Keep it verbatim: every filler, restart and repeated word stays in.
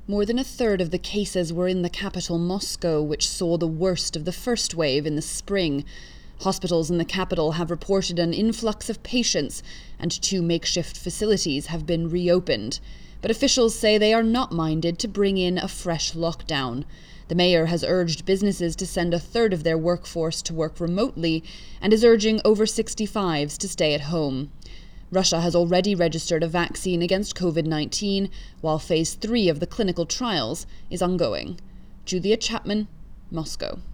More than a third of the cases were in the capital, Moscow, which saw the worst of the first wave in the spring. Hospitals in the capital have reported an influx of patients, and two makeshift facilities have been reopened. But officials say they are not minded to bring in a fresh lockdown. The mayor has urged businesses to send a third of their workforce to work remotely and is urging over sixty-fives to stay at home. Russia has already registered a vaccine against covid nineteen, while phase three of the clinical trials is ongoing. Julia Chapman, Moscow.